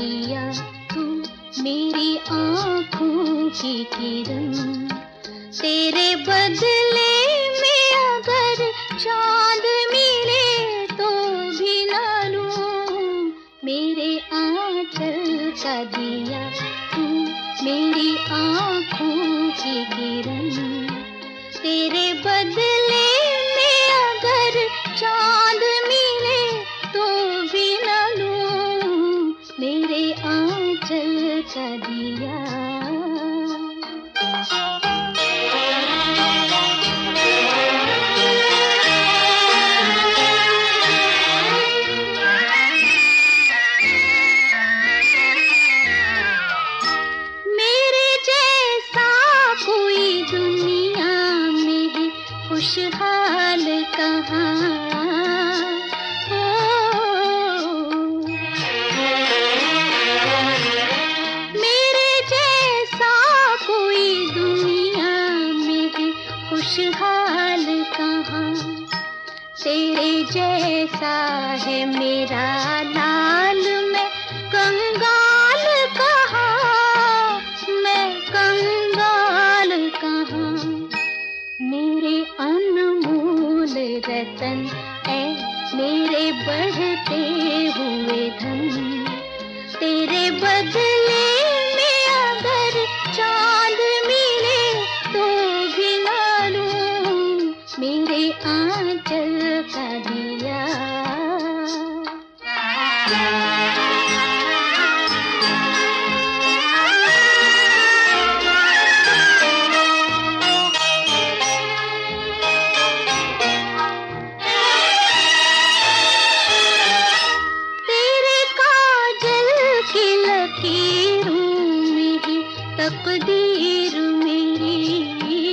दिया तू मेरी आँखों की किरण। तेरे बदले में अगर चाँद मिले तो भी न लूं। मेरे आँचल का दिया तू मेरी आँखों की किरण। तेरे बदले में अगर चाँद मिले तो भी न लूं। मेरे आँचल का दिया। खुशहाल कहाँ हो, मेरे जैसा कोई दुनिया में है खुशहाल कहाँ। तेरे जैसा है मेरा लाल, मैं कंगाल कहाँ, मैं कंगाल कहाँ। मेरे अनमोल रतन ऐ मेरे बढ़ते हुए धन। तेरे बदले में अगर चाँद मिले तो भी न लूं। मेरे आँचल का दिया। तकदीर मेरी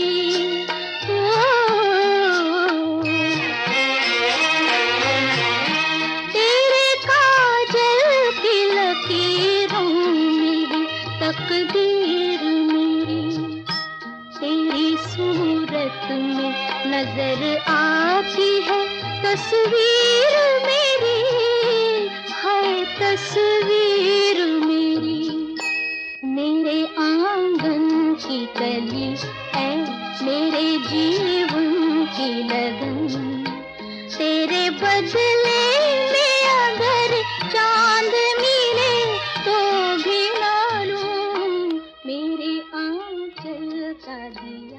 तेरे काजल की लकीरों में तकदीर मेरी। तेरी सूरत में नजर आती है तस्वीर मेरी, है तस्वीर मेरी। मेरे आंगन की कली है मेरे जीवन की लगन। तेरे बदले में अगर चाँद मिले तो भी न लूं। मेरे आँचल का दिया।